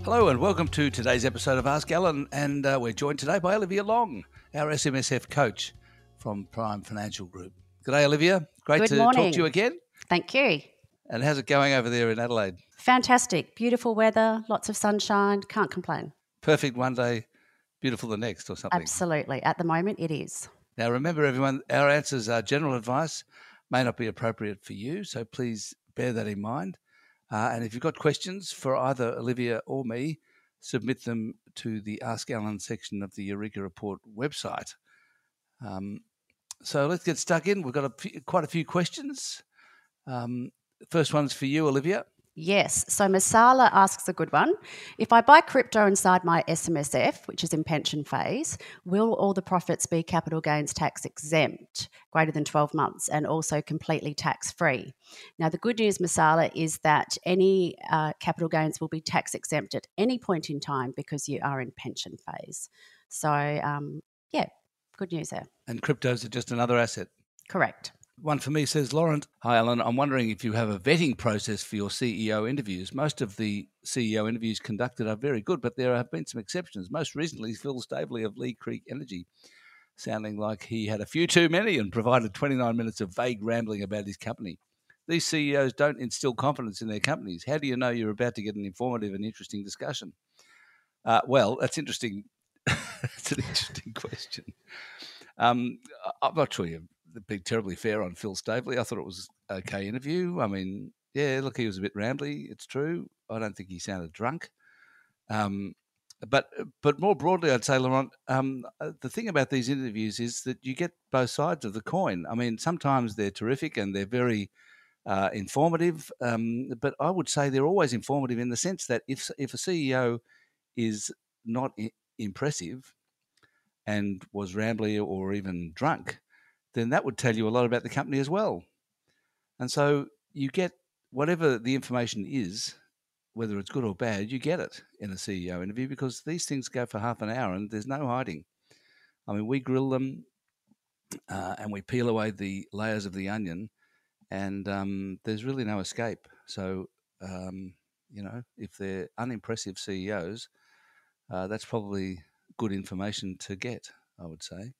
Hello and welcome to today's episode of Ask Alan, and we're joined today by Olivia Long, our SMSF coach from Prime Financial Group. G'day, Olivia. Great Good to morning. talk to you again. Thank you. And how's it going over there in Adelaide? Fantastic. Beautiful weather, lots of sunshine. Can't complain. Perfect one day, beautiful the next or something. Absolutely. At the moment, it is. Now, remember, everyone, our answers are general advice, may not be appropriate for you, so please bear that in mind. And if you've got questions for either Olivia or me, submit them to the Ask Alan section of the Eureka Report website. So let's get stuck in. We've got quite a few questions. First one's for you, Olivia. Yes. So Masala asks a good one. If I buy crypto inside my SMSF, which is in pension phase, will all the profits be capital gains tax exempt, greater than 12 months, and also completely tax free? Now, the good news, Masala, is that any capital gains will be tax exempt at any point in time because you are in pension phase. So, yeah, good news there. And cryptos are just another asset. Correct. One for me says, Laurent, hi Alan, I'm wondering if you have a vetting process for your CEO interviews. Most of the CEO interviews conducted are very good, but there have been some exceptions. Most recently, Phil Staveley of Lee Creek Energy, sounding like he had a few too many and provided 29 minutes of vague rambling about his company. These CEOs don't instill confidence in their companies. How do you know you're about to get an informative and interesting discussion? Well, that's interesting. It's an interesting question. I'm not sure you're being terribly fair on Phil Staveley. I thought it was an okay interview. I mean, yeah, look, he was a bit rambly. It's true. I don't think he sounded drunk. But more broadly, I'd say, Laurent, the thing about these interviews is that you get both sides of the coin. I mean, sometimes they're terrific and they're very informative, but I would say they're always informative in the sense that if a CEO is not impressive and was rambly or even drunk, then that would tell you a lot about the company as well. And so you get whatever the information is, whether it's good or bad, you get it in a CEO interview because these things go for half an hour and there's no hiding. I mean, we grill them and we peel away the layers of the onion and there's really no escape. So, if they're unimpressive CEOs, that's probably good information to get, I would say.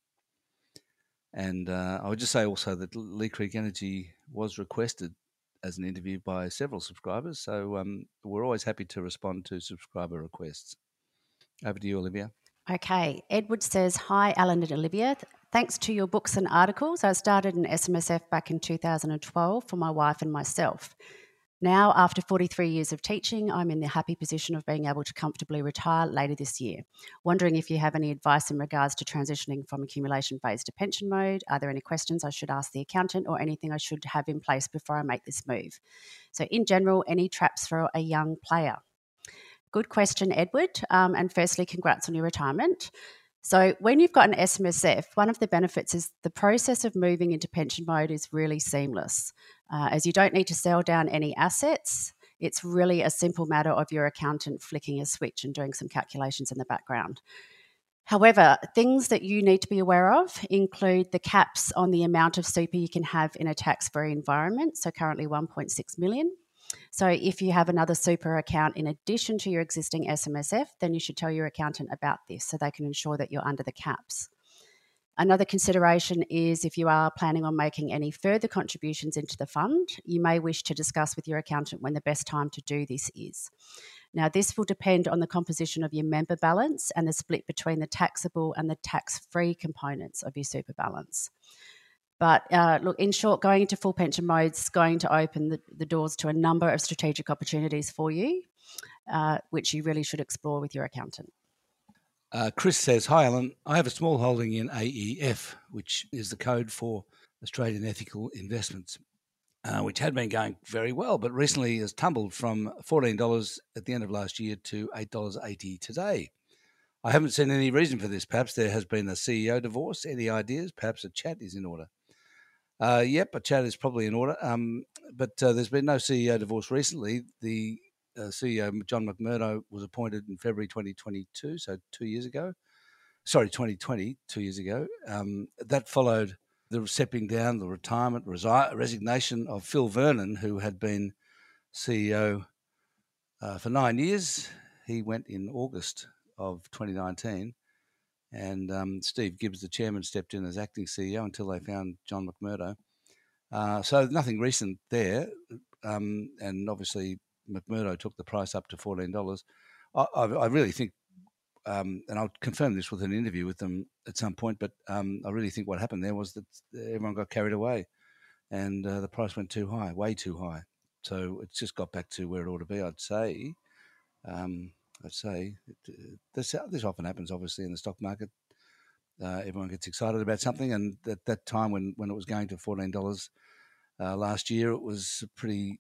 And I would just say also that Lee Creek Energy was requested as an interview by several subscribers. So we're always happy to respond to subscriber requests. Over to you, Olivia. Okay. Edward says, hi, Alan and Olivia. Thanks to your books and articles, I started an SMSF back in 2012 for my wife and myself. Now, after 43 years of teaching, I'm in the happy position of being able to comfortably retire later this year. Wondering if you have any advice in regards to transitioning from accumulation phase to pension mode. Are there any questions I should ask the accountant or anything I should have in place before I make this move? So in general, any traps for a young player? Good question, Edward. And firstly, congrats on your retirement. So when you've got an SMSF, one of the benefits is the process of moving into pension mode is really seamless, as you don't need to sell down any assets. It's really a simple matter of your accountant flicking a switch and doing some calculations in the background. However, things that you need to be aware of include the caps on the amount of super you can have in a tax-free environment, so currently 1.6 million. So if you have another super account in addition to your existing SMSF, then you should tell your accountant about this so they can ensure that you're under the caps. Another consideration is if you are planning on making any further contributions into the fund, you may wish to discuss with your accountant when the best time to do this is. Now, this will depend on the composition of your member balance and the split between the taxable and the tax-free components of your super balance. But look, in short, going into full pension mode is going to open the doors to a number of strategic opportunities for you, which you really should explore with your accountant. Chris says, hi, Alan. I have a small holding in AEF, which is the code for Australian Ethical Investments, which had been going very well, but recently has tumbled from $14 at the end of last year to $8.80 today. I haven't seen any reason for this. Perhaps there has been a CEO divorce. Any ideas? Perhaps a chat is in order. Yep, a chat is probably in order. But there's been no CEO divorce recently. The CEO, John McMurdo, was appointed in February 2022, so 2 years ago. Sorry, 2020, 2 years ago. That followed the stepping down, the retirement, resignation of Phil Vernon, who had been CEO for 9 years. he went in August of 2019, and Steve Gibbs, the chairman, stepped in as acting CEO until they found John McMurdo. So nothing recent there, and obviously McMurdo took the price up to $14. I really think, and I'll confirm this with an interview with them at some point, but I really think what happened there was that everyone got carried away, and the price went too high, way too high. So it's just got back to where it ought to be, I'd say. This often happens, obviously, in the stock market. Everyone gets excited about something, and at that time when it was going to $14 last year, it was pretty.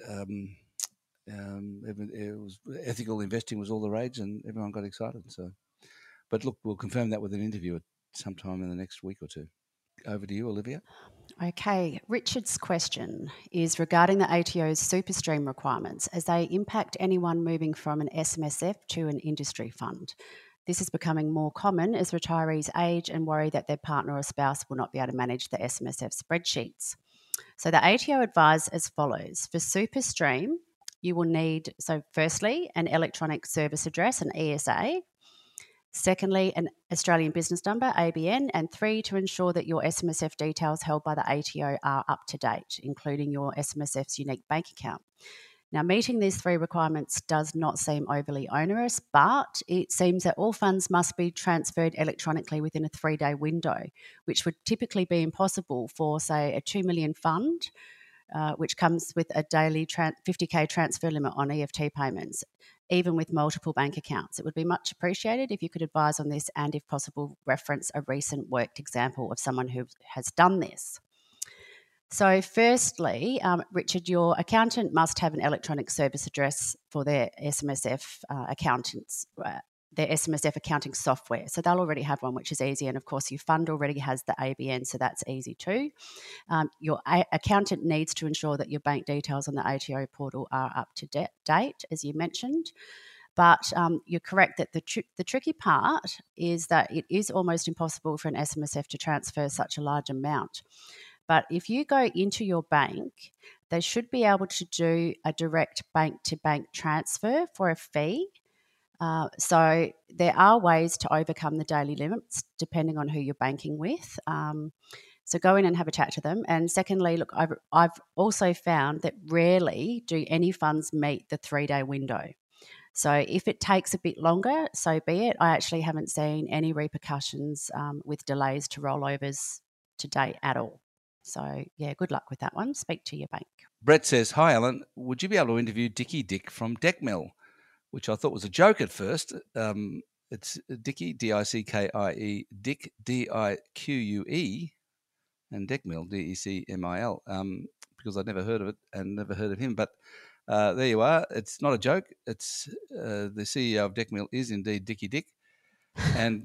It was ethical investing was all the rage, and everyone got excited. So, but look, we'll confirm that with an interview at sometime in the next week or two. Over to you, Olivia. Okay, Richard's question is regarding the ATO's superstream requirements as they impact anyone moving from an SMSF to an industry fund. This is becoming more common as retirees age and worry that their partner or spouse will not be able to manage the SMSF spreadsheets. So the ATO advised as follows. For superstream, you will need, so firstly, an electronic service address, an ESA. Secondly, an Australian business number, ABN, and 3, to ensure that your SMSF details held by the ATO are up to date, including your SMSF's unique bank account. Now, meeting these 3 requirements does not seem overly onerous, but it seems that all funds must be transferred electronically within a 3-day window, which would typically be impossible for, say, a $2 million fund, which comes with a daily $50K transfer limit on EFT payments, even with multiple bank accounts. It would be much appreciated if you could advise on this and, if possible, reference a recent worked example of someone who has done this. So firstly, Richard, your accountant must have an electronic service address for their SMSF accountants, their SMSF accounting software. So they'll already have one, which is easy. And of course, your fund already has the ABN, so that's easy too. Your accountant needs to ensure that your bank details on the ATO portal are up to date, as you mentioned. But you're correct that the tricky part is that it is almost impossible for an SMSF to transfer such a large amount. But if you go into your bank, they should be able to do a direct bank-to-bank transfer for a fee. So there are ways to overcome the daily limits depending on who you're banking with. So go in and have a chat to them. And secondly, look, I've also found that rarely do any funds meet the 3-day window. So if it takes a bit longer, so be it. I actually haven't seen any repercussions with delays to rollovers to date at all. So, yeah, good luck with that one. Speak to your bank. Brett says, "Hi, Alan. Would you be able to interview Dickie Dick from Decmil?" Which I thought was a joke at first. It's Dickie, D-I-C-K-I-E, Dick, D-I-Q-U-E, and Decmil, D-E-C-M-I-L, because I'd never heard of it and never heard of him. But there you are. It's not a joke. It's the CEO of Decmil is indeed Dickie Dick. And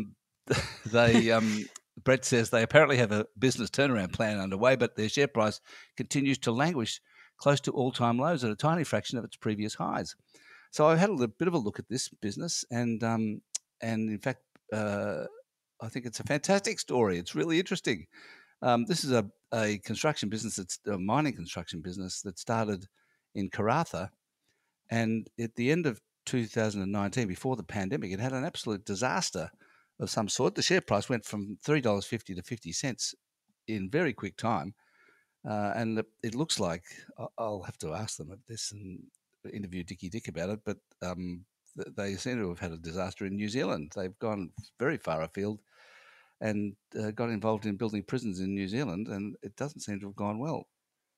Brett says they apparently have a business turnaround plan underway, but their share price continues to languish close to all-time lows at a tiny fraction of its previous highs. So I had a bit of a look at this business, and in fact, I think it's a fantastic story. It's really interesting. This is a construction business. It's a mining construction business that started in Karratha, and at the end of 2019, before the pandemic, it had an absolute disaster of some sort. The share price went from $3.50 to 50 cents in very quick time, and it looks like I'll have to ask them this and interview Dickie Dick about it, but they seem to have had a disaster in New Zealand. They've gone very far afield and got involved in building prisons in New Zealand, and it doesn't seem to have gone well.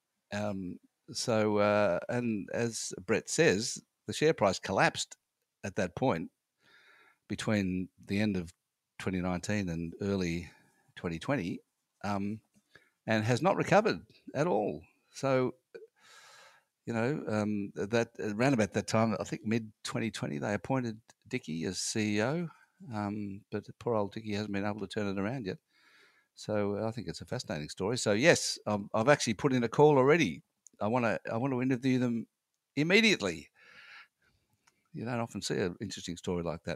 And as Brett says, the share price collapsed at that point between the end of 2019 and early 2020, and has not recovered at all. So, that around about that time, I think mid 2020, they appointed Dickie as CEO, but poor old Dickie hasn't been able to turn it around yet. So I think it's a fascinating story. So yes, I've actually put in a call already. I want to interview them immediately. You don't often see an interesting story like that.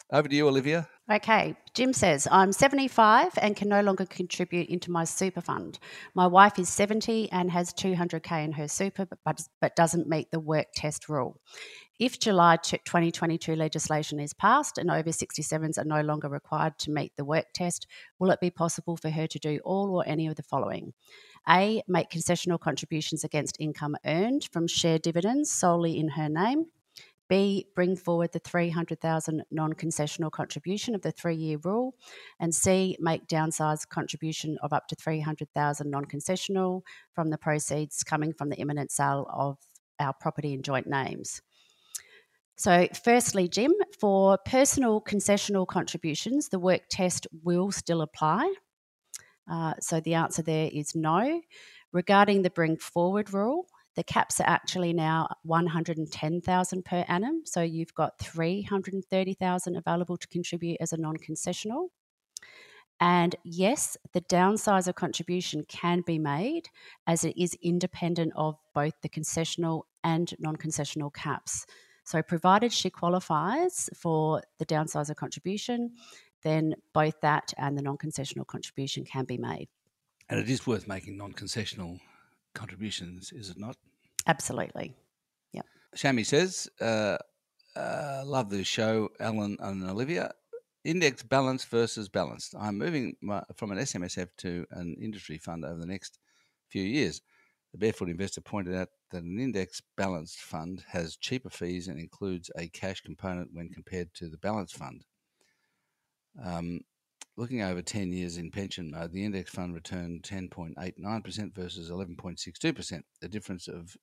Over to you, Olivia. Okay, Jim says, I'm 75 and can no longer contribute into my super fund. My wife is 70 and has 200K in her super, but doesn't meet the work test rule. If July 2022 legislation is passed and over 67s are no longer required to meet the work test, will it be possible for her to do all or any of the following? A, make concessional contributions against income earned from share dividends solely in her name. B, bring forward the 300,000 non-concessional contribution of the 3-year rule. And C, make downsized contribution of up to 300,000 non-concessional from the proceeds coming from the imminent sale of our property in joint names. So firstly, Jim, for personal concessional contributions, the work test will still apply. So the answer there is no. Regarding the bring forward rule, the caps are actually now 110,000 per annum. So you've got 330,000 available to contribute as a non-concessional. And yes, the downsizer contribution can be made as it is independent of both the concessional and non-concessional caps. So provided she qualifies for the downsizer contribution, then both that and the non-concessional contribution can be made. And it is worth making non-concessional contributions, is it not? Absolutely. Yep. Shami says, love the show, Alan and Olivia. Index balance versus balanced. I'm moving from an SMSF to an industry fund over the next few years. The Barefoot Investor pointed out that an index balanced fund has cheaper fees and includes a cash component when compared to the balanced fund. Looking over 10 years in pension mode, the index fund returned 10.89% versus 11.62%, a difference of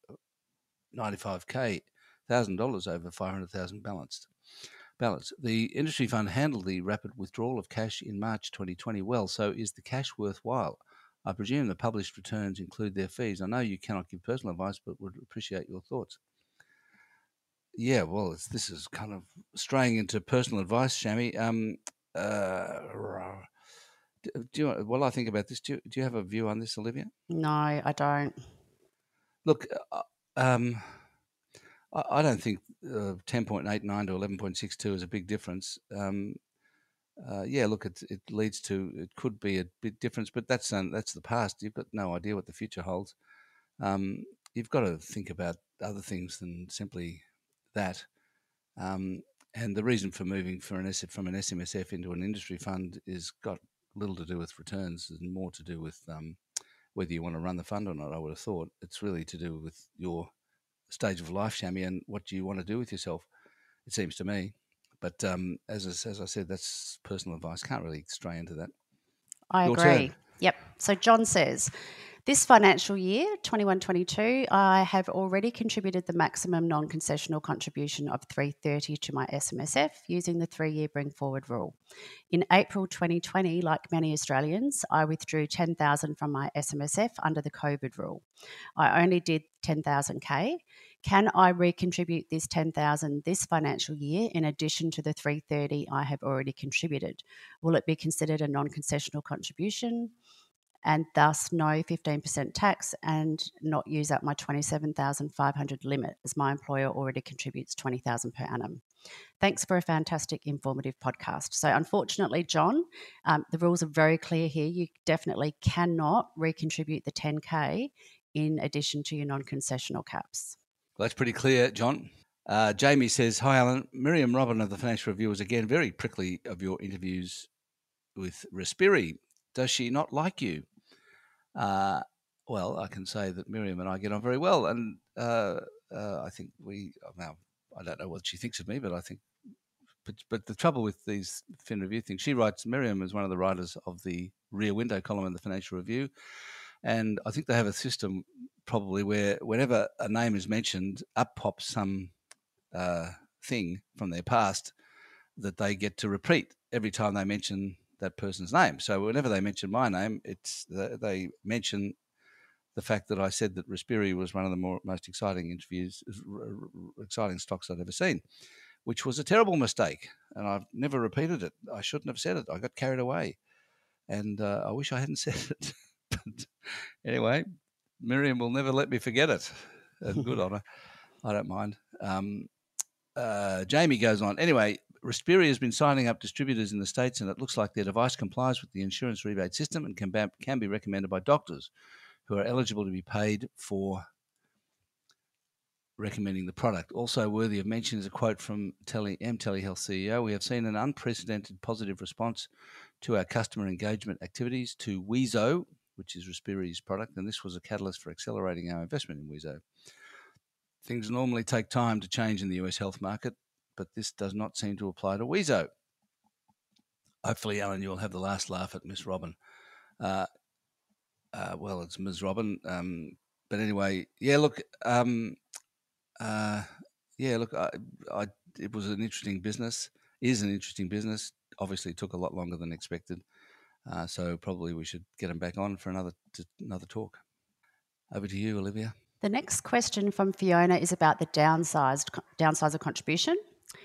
$95,000 over $500,000 balanced. The industry fund handled the rapid withdrawal of cash in March 2020 well, so is the cash worthwhile? I presume the published returns include their fees. I know you cannot give personal advice, but would appreciate your thoughts. Yeah, well, this is kind of straying into personal advice, Shami. While I think about this, do you have a view on this, Olivia? No, I don't. Look, I don't think 10.89 to 11.62 is a big difference. Look, it leads to, it could be a big difference, but that's the past. You've got no idea what the future holds. You've got to think about other things than simply that. And the reason for moving from an SMSF into an industry fund is got little to do with returns and more to do with whether you want to run the fund or not. I would have thought it's really to do with your stage of life, Shami, and what you want to do with yourself. It seems to me. But as I said, that's personal advice. Can't really stray into that. I agree. Yep. So John says, this financial year, 21-22, I have already contributed the maximum non-concessional contribution of $330 to my SMSF using the 3-year bring forward rule. In April 2020, like many Australians, I withdrew $10,000 from my SMSF under the COVID rule. I only did 10,000K. Can I recontribute this 10,000 this financial year in addition to the 330 I have already contributed? Will it be considered a non-concessional contribution and thus no 15% tax and not use up my 27,500 limit as my employer already contributes 20,000 per annum? Thanks for a fantastic, informative podcast. So unfortunately, John, the rules are very clear here. You definitely cannot recontribute the 10K in addition to your non-concessional caps. Well, that's pretty clear, John. Jamie says, hi, Alan. Miriam Robin of the Financial Review was again very prickly of your interviews with Respiri. Does she not like you? Well, I can say that Miriam and I get on very well. And I think I don't know what she thinks of me, but I think, but the trouble with these Fin Review things, Miriam is one of the writers of the Rear Window column in the Financial Review. And I think they have a system probably where whenever a name is mentioned, up pops some thing from their past that they get to repeat every time they mention that person's name. So whenever they mention my name, they mention the fact that I said that Respiri was one of the most exciting exciting stocks I'd ever seen, which was a terrible mistake. And I've never repeated it. I shouldn't have said it. I got carried away. And I wish I hadn't said it. But anyway, Miriam will never let me forget it. And good on her. I don't mind. Jamie goes on. Anyway, Respiri has been signing up distributors in the States, and it looks like their device complies with the insurance rebate system and can be recommended by doctors who are eligible to be paid for recommending the product. Also worthy of mention is a quote from Telehealth CEO. We have seen an unprecedented positive response to our customer engagement activities to Wheezo, which is Respiri's product, and this was a catalyst for accelerating our investment in Wheezo. Things normally take time to change in the US health market, but this does not seem to apply to Wheezo. Hopefully, Alan, you'll have the last laugh at Miss Robin. Well, it's Ms. Robin. But anyway, yeah, look, it was an interesting business, is an interesting business. Obviously, it took a lot longer than expected. So probably we should get them back on for another talk. Over to you, Olivia. The next question from Fiona is about the downsizer contribution.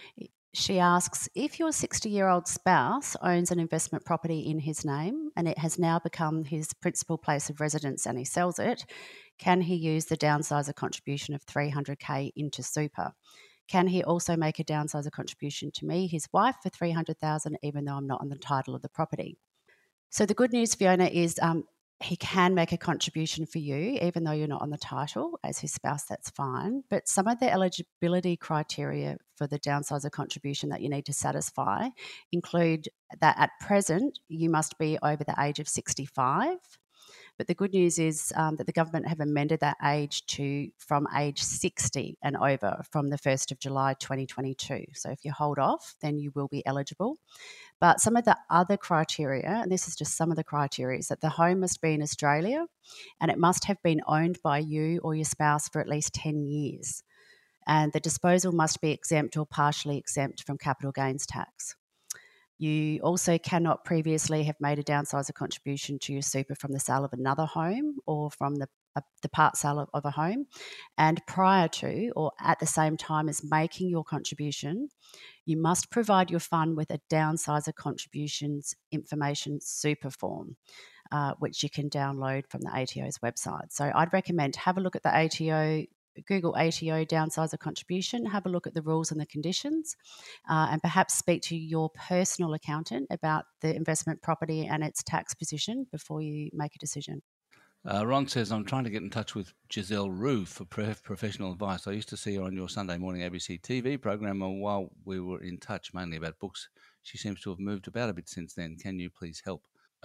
She asks, if your 60-year-old spouse owns an investment property in his name and it has now become his principal place of residence and he sells it, can he use the downsizer contribution of $300,000 into super? Can he also make a downsizer contribution to me, his wife, for $300,000, even though I'm not on the title of the property? So the good news, Fiona, is he can make a contribution for you, even though you're not on the title. As his spouse, that's fine. But some of the eligibility criteria for the downsizer contribution that you need to satisfy include that at present, you must be over the age of 65. But the good news is that the government have amended that age from age 60 and over from the 1st of July 2022. So if you hold off, then you will be eligible. But some of the other criteria, and this is just some of the criteria, is that the home must be in Australia and it must have been owned by you or your spouse for at least 10 years. And the disposal must be exempt or partially exempt from capital gains tax. You also cannot previously have made a downsizer contribution to your super from the sale of another home or from the part sale of a home. And prior to or at the same time as making your contribution, you must provide your fund with a downsizer contributions information super form, which you can download from the ATO's website. So I'd recommend have a look at the ATO, Google ATO downsizer contribution, have a look at the rules and the conditions, and perhaps speak to your personal accountant about the investment property and its tax position before you make a decision. Ron says, I'm trying to get in touch with Giselle Roux for professional advice. I used to see her on your Sunday morning ABC TV program, and while we were in touch mainly about books, she seems to have moved about a bit since then. Can you please help?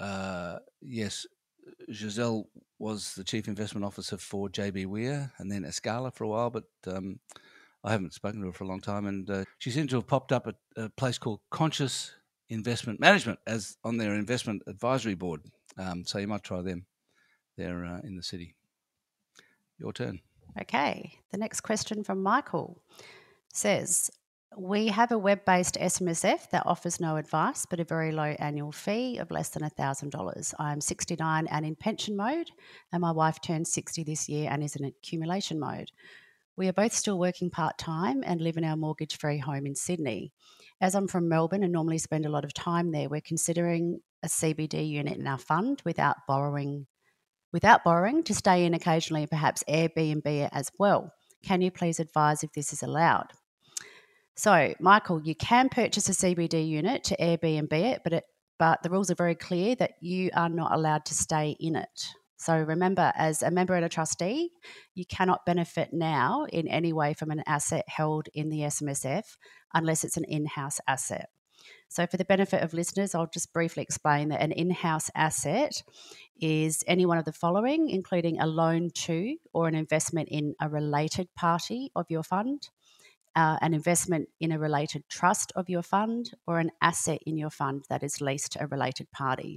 Yes, Giselle was the Chief Investment Officer for JB Weir and then Escala for a while, but I haven't spoken to her for a long time. And she seems to have popped up at a place called Conscious Investment Management as on their investment advisory board. So you might try them. They're in the city. Your turn. Okay. The next question from Michael says, we have a web-based SMSF that offers no advice but a very low annual fee of less than $1,000. I am 69 and in pension mode, and my wife turned 60 this year and is in accumulation mode. We are both still working part-time and live in our mortgage-free home in Sydney. As I'm from Melbourne and normally spend a lot of time there, we're considering a CBD unit in our fund without borrowing to stay in occasionally and perhaps Airbnb it as well. Can you please advise if this is allowed? So, Michael, you can purchase a CBD unit to Airbnb it, but the rules are very clear that you are not allowed to stay in it. So remember, as a member and a trustee, you cannot benefit now in any way from an asset held in the SMSF unless it's an in-house asset. So for the benefit of listeners, I'll just briefly explain that an in-house asset is any one of the following, including a loan to or an investment in a related party of your fund, an investment in a related trust of your fund, or an asset in your fund that is leased to a related party.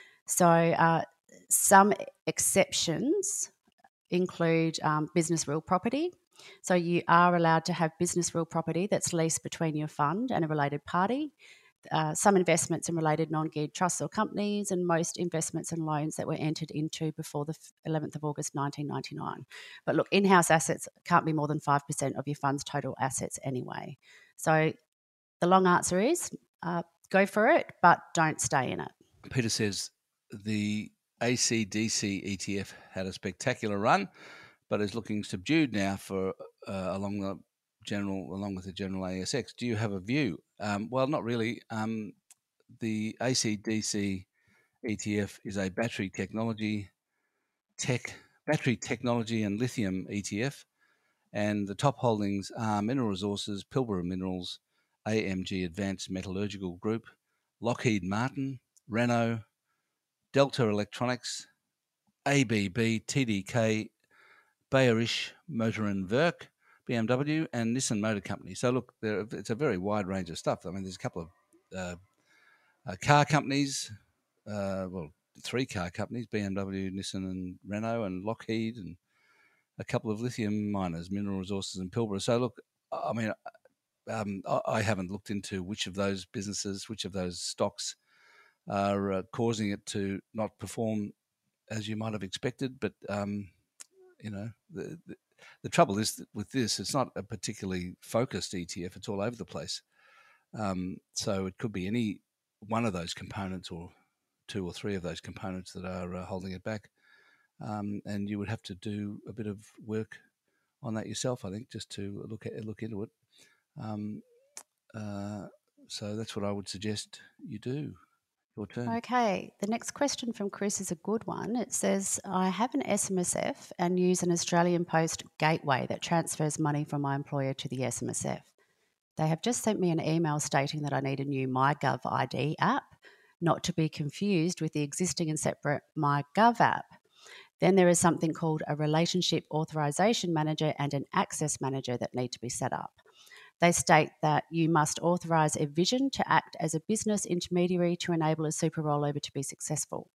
So some exceptions include business real property. So you are allowed to have business real property that's leased between your fund and a related party. Some investments in related non-geared trusts or companies, and most investments and loans that were entered into before the 11th of August 1999. But look, in-house assets can't be more than 5% of your fund's total assets anyway. So the long answer is go for it, but don't stay in it. Peter says the ACDC ETF had a spectacular run, but is looking subdued now for along general, along with the general ASX. Do you have a view? Well, not really. The ACDC ETF is a battery technology and lithium ETF, and the top holdings are Mineral Resources, Pilbara Minerals, AMG Advanced Metallurgical Group, Lockheed Martin, Renault, Delta Electronics, ABB, TDK, Bayerisch Motor and Werk, BMW, and Nissan Motor Company. So look, it's a very wide range of stuff. I mean, there's a couple of car companies, well, 3 car companies, BMW, Nissan and Renault and Lockheed, and a couple of lithium miners, Mineral Resources and Pilbara. So look, I mean, I haven't looked into which of those businesses, which of those stocks are causing it to not perform as you might have expected. But, you know, the trouble is that with this, it's not a particularly focused ETF. It's all over the place. So it could be any one of those components or 2 or 3 of those components that are holding it back. And you would have to do a bit of work on that yourself, I think, just to look into it. So that's what I would suggest you do. Your turn. Okay, the next question from Chris is a good one. It says, I have an SMSF and use an Australian Post gateway that transfers money from my employer to the SMSF. They have just sent me an email stating that I need a new MyGov ID app, not to be confused with the existing and separate MyGov app. Then there is something called a Relationship Authorization Manager and an Access Manager that need to be set up. They state that you must authorise Evision to act as a business intermediary to enable a super rollover to be successful.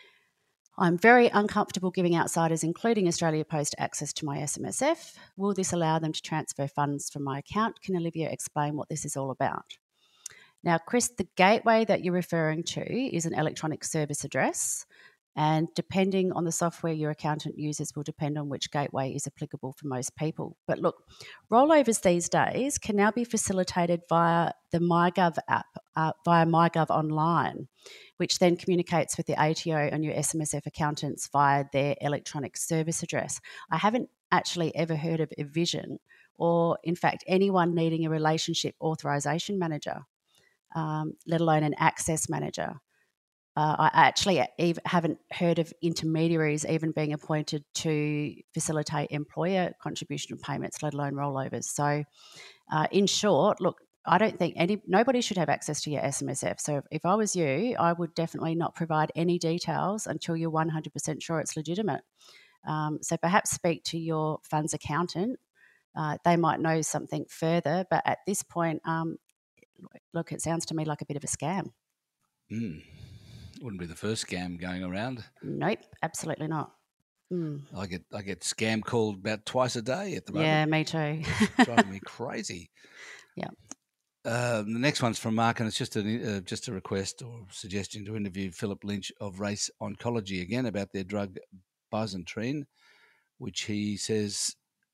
I'm very uncomfortable giving outsiders, including Australia Post, access to my SMSF. Will this allow them to transfer funds from my account? Can Olivia explain what this is all about? Now, Chris, the gateway that you're referring to is an electronic service address, and depending on the software your accountant uses will depend on which gateway is applicable for most people. But look, rollovers these days can now be facilitated via the MyGov app, via MyGov Online, which then communicates with the ATO and your SMSF accountants via their electronic service address. I haven't actually ever heard of Evision or, in fact, anyone needing a relationship authorization manager, let alone an access manager. I actually haven't heard of intermediaries even being appointed to facilitate employer contribution payments, let alone rollovers. So, in short, look, I don't think nobody should have access to your SMSF. So, if I was you, I would definitely not provide any details until you're 100% sure it's legitimate. So, perhaps speak to your funds accountant. They might know something further, but at this point, look, it sounds to me like a bit of a scam. Wouldn't be the first scam going around. Nope, absolutely not. I get scam called about twice a day at the moment. Yeah, me too. It's driving me crazy. Yeah. The next one's from Mark, and it's just a request or suggestion to interview Philip Lynch of Race Oncology again about their drug bisantrene, which he says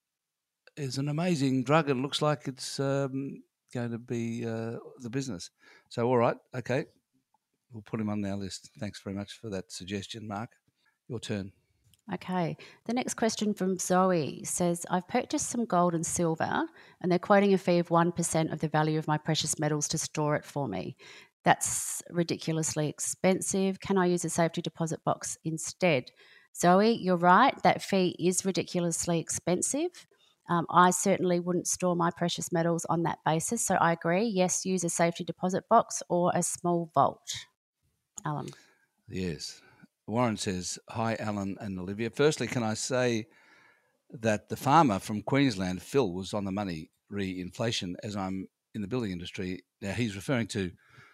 is an amazing drug and looks like it's going to be the business. So, all right, okay. We'll put him on our list. Thanks very much for that suggestion, Mark. Your turn. Okay. The next question from Zoe says, I've purchased some gold and silver and they're quoting a fee of 1% of the value of my precious metals to store it for me. That's ridiculously expensive. Can I use a safety deposit box instead? Zoe, you're right. That fee is ridiculously expensive. I certainly wouldn't store my precious metals on that basis. So I agree. Yes, use a safety deposit box or a small vault. Alan. Yes. Warren says, hi, Alan and Olivia. Firstly, can I say that the farmer from Queensland, Phil, was on the money re inflation as I'm in the building industry. Now, he's referring to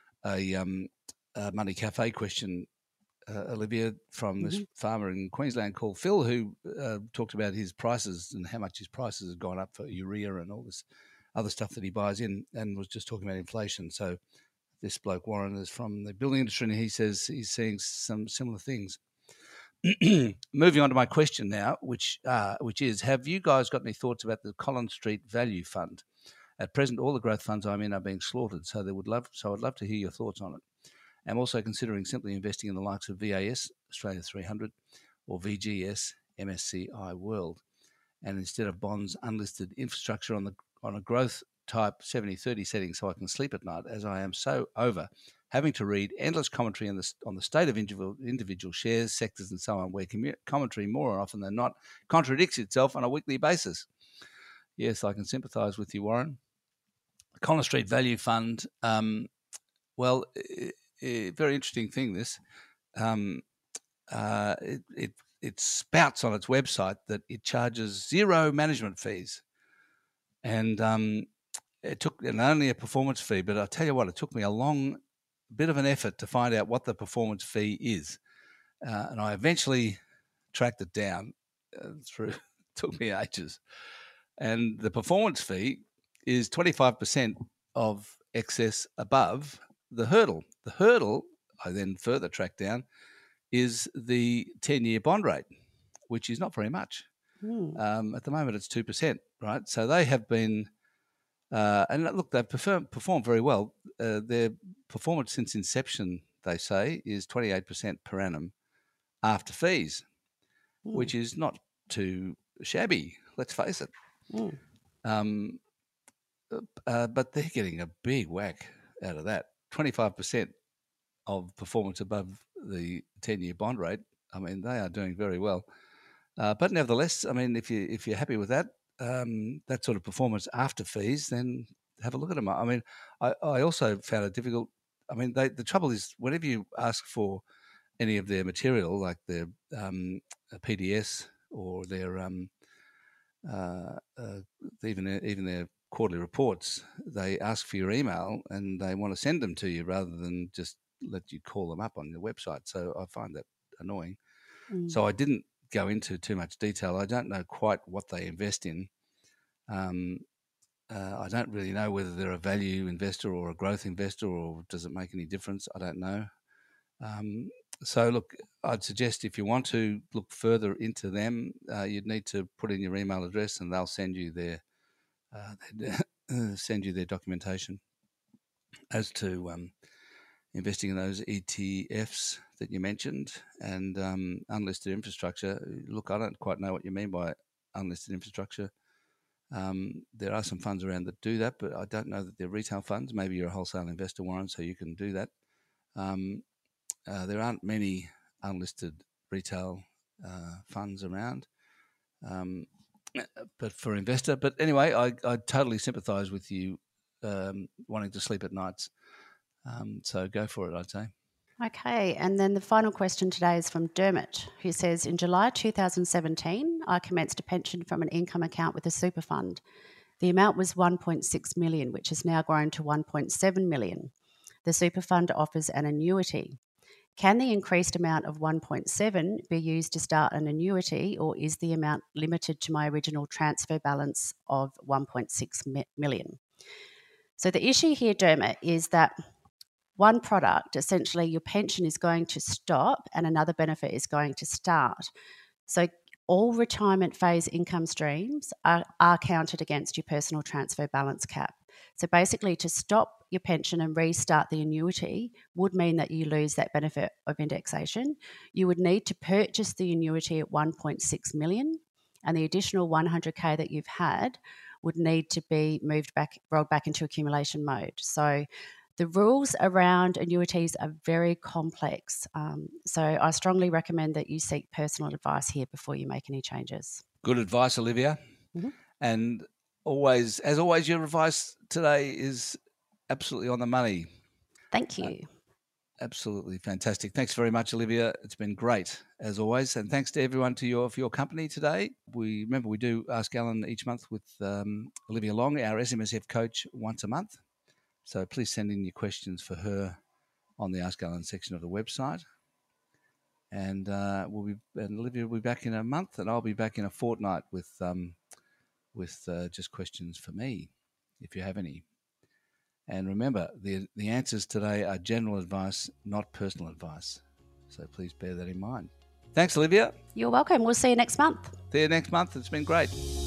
a Money Cafe question, Olivia, from this farmer in Queensland called Phil, who talked about his prices and how much his prices have gone up for urea and all this other stuff that he buys in, and was just talking about inflation. So this bloke, Warren, is from the building industry, and he says he's seeing some similar things. Moving on to my question now, which is, have you guys got any thoughts about the Collins Street Value Fund? At present, all the growth funds I'm in are being slaughtered, so I'd love to hear your thoughts on it. I'm also considering simply investing in the likes of VAS, Australia 300, or VGS, MSCI World, and instead of bonds, unlisted infrastructure on the on a growth type 70-30 setting so I can sleep at night, as I am so over having to read endless commentary on the state of individual shares, sectors, and so on, where commentary more often than not contradicts itself on a weekly basis. Yes, I can sympathise with you, Warren. The Collins Street Value Fund, very interesting thing, this. It spouts on its website that it charges zero management fees. And it took only a performance fee, but I'll tell you what, it took me a long bit of an effort to find out what the performance fee is. And I eventually tracked it down it took me ages. And the performance fee is 25% of excess above the hurdle. The hurdle, I then further tracked down, is the 10-year bond rate, which is not very much. At the moment, it's 2%, right? So they have been, and look, they've performed very well. Their performance since inception, they say, is 28% per annum after fees, which is not too shabby, let's face it. But they're getting a big whack out of that. 25% of performance above the 10-year bond rate. I mean, they are doing very well. But nevertheless, I mean, if you're happy with that, that sort of performance after fees, then have a look at them. I mean, I also found it difficult. I mean, the trouble is whenever you ask for any of their material, like their PDS or their even their quarterly reports, they ask for your email and they want to send them to you rather than just let you call them up on the website. So I find that annoying. So I didn't go into too much detail. I don't know quite what they invest in. I don't really know whether they're a value investor or a growth investor, or does it make any difference? I don't know. So look, I'd suggest if you want to look further into them, you'd need to put in your email address and they'll send you their documentation as to investing in those ETFs that you mentioned and unlisted infrastructure. Look, I don't quite know what you mean by unlisted infrastructure. There are some funds around that do that, but I don't know that they're retail funds. Maybe you're a wholesale investor, Warren, so you can do that. There aren't many unlisted retail funds around, but for investor. But anyway, I totally sympathise with you wanting to sleep at nights. So go for it, I'd say. Okay, and then the final question today is from Dermot, who says, in July 2017, I commenced a pension from an income account with a super fund. The amount was 1.6 million, which has now grown to 1.7 million. The super fund offers an annuity. Can the increased amount of 1.7 be used to start an annuity, or is the amount limited to my original transfer balance of 1.6 million? So the issue here, Dermot, is that one product, essentially your pension is going to stop and another benefit is going to start. So all retirement phase income streams are counted against your personal transfer balance cap. So basically to stop your pension and restart the annuity would mean that you lose that benefit of indexation. You would need to purchase the annuity at 1.6 million, and the additional 100K that you've had would need to be rolled back into accumulation mode. So the rules around annuities are very complex. So I strongly recommend that you seek personal advice here before you make any changes. Good advice, Olivia. Mm-hmm. And as always, your advice today is absolutely on the money. Thank you. Absolutely fantastic. Thanks very much, Olivia. It's been great, as always. And thanks to everyone for your company today. We do Ask Alan each month with Olivia Long, our SMSF coach, once a month. So please send in your questions for her on the Ask Alan section of the website. And Olivia will be back in a month, and I'll be back in a fortnight with just questions for me, if you have any. And remember, the answers today are general advice, not personal advice. So please bear that in mind. Thanks, Olivia. You're welcome. We'll see you next month. See you next month. It's been great.